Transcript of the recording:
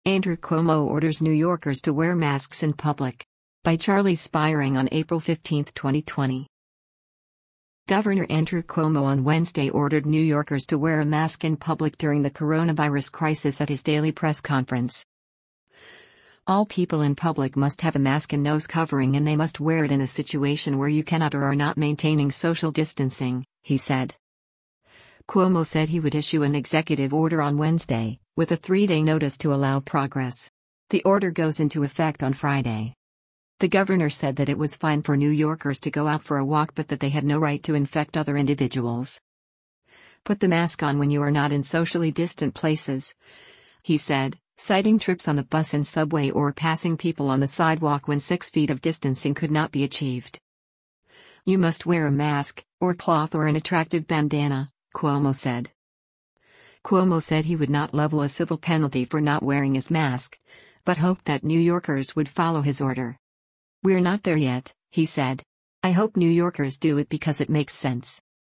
Andrew Cuomo orders New Yorkers to wear masks in public. By Charlie Spiring on April 15, 2020. Governor Andrew Cuomo on Wednesday ordered New Yorkers to wear a mask in public during the coronavirus crisis at his daily press conference. All people in public must have a mask and nose covering, and they must wear it in a situation where you cannot or are not maintaining social distancing, he said. Cuomo said he would issue an executive order on Wednesday, with a 3-day notice to allow progress. The order goes into effect on Friday. The governor said that it was fine for New Yorkers to go out for a walk, but that they had no right to infect other individuals. Put the mask on when you are not in socially distant places, he said, citing trips on the bus and subway or passing people on the sidewalk when 6 feet of distancing could not be achieved. You must wear a mask, or cloth, or an attractive bandana, Cuomo said. Cuomo said he would not level a civil penalty for not wearing his mask, but hoped that New Yorkers would follow his order. "We're not there yet," he said. "I hope New Yorkers do it because it makes sense."